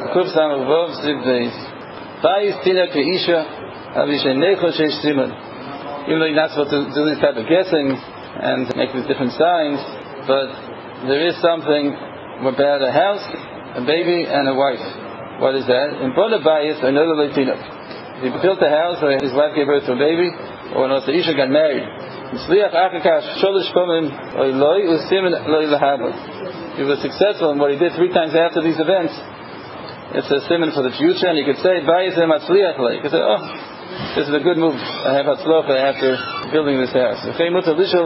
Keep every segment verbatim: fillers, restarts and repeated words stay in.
Kuf Samach Vov Ziv Beis. Bayis Tina Keisha Avishay Necho Sheish Simon. Even though you're not supposed to do these type of guessings and make these different signs, but there is something about a house, a baby, and a wife. What is that? In Bona Bayis, another Latinok. He built a house where his wife gave birth to a baby, or when also Isha got married. He was successful in what he did three times after these events. It's a simon for the future, and you could say, you could say, oh, this is a good move. I have hatzlocha after building this house. You ask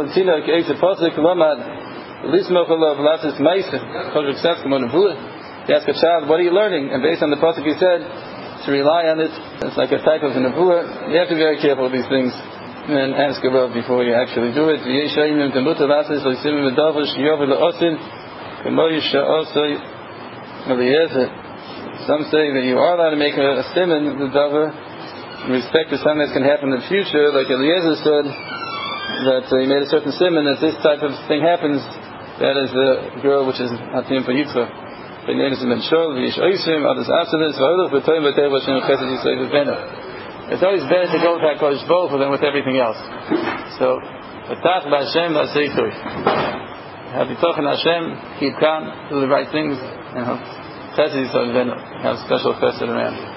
a child, what are you learning? And based on the pasuk he said, to rely on it, it's like a type of a nevuah. You have to be very careful with these things and ask a Rav before you actually do it. Some say that you are allowed to make a, a simon, the davar, in respect to something that can happen in the future, like Eliezer said, that uh, he made a certain simon, that this type of thing happens, that is the girl which is Hatim for Yitzchak. It's always better to go with HaKadosh Baruch Hu than with everything else. So, B'tach b'Hashem v'asei tov. Have b'tochen Hashem, keep calm, do the right things, and have chesed yisrael, have special chesed around.